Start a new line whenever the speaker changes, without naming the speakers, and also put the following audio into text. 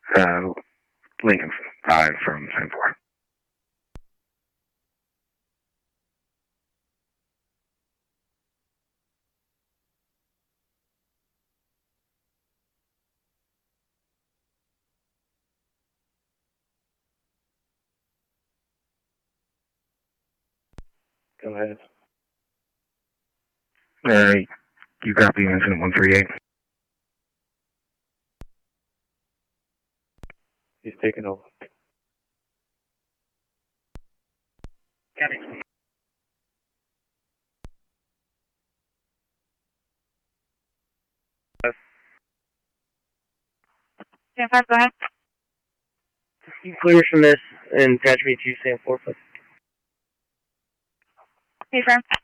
Lincoln 5 from St. 4.
Go ahead.
You copy incident 138.
He's taking over.
Copy.
Stand 5, go ahead.
You clear from this and patch me to St. 4, please.
Hey, friend.